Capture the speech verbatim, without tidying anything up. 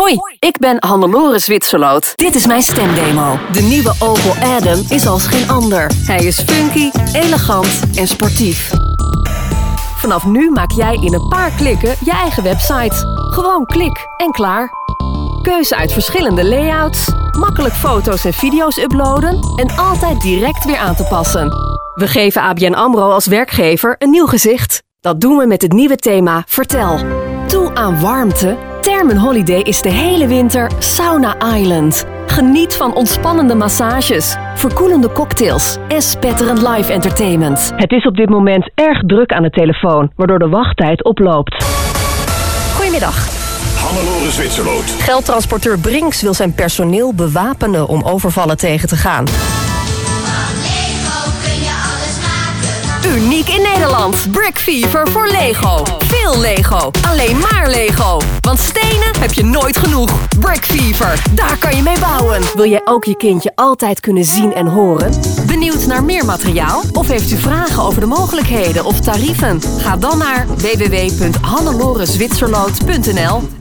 Hoi, ik ben Hannelore Zwitserloot. Dit is mijn stemdemo. De nieuwe Opel Adam is als geen ander. Hij is funky, elegant en sportief. Vanaf nu maak jij in een paar klikken je eigen website. Gewoon klik en klaar. Keuze uit verschillende layouts, makkelijk foto's en video's uploaden en altijd direct weer aan te passen. We geven A B N AMRO als werkgever een nieuw gezicht. Dat doen we met het nieuwe thema Vertel. Toe aan warmte? Termen Holiday is de hele winter Sauna Island. Geniet van ontspannende massages, verkoelende cocktails en spetterend live entertainment. Het is op dit moment erg druk aan de telefoon, waardoor de wachttijd oploopt. Goedemiddag. Hannelore Zwitserloot. Geldtransporteur Brinks wil zijn personeel bewapenen om overvallen tegen te gaan. Uniek in Nederland. Brick Fever voor Lego. Veel Lego. Alleen maar Lego. Want stenen heb je nooit genoeg. Brick Fever. Daar kan je mee bouwen. Wil jij ook je kindje altijd kunnen zien en horen? Benieuwd naar meer materiaal? Of heeft u vragen over de mogelijkheden of tarieven? Ga dan naar w w w punt hannelore zwitserloot punt n l.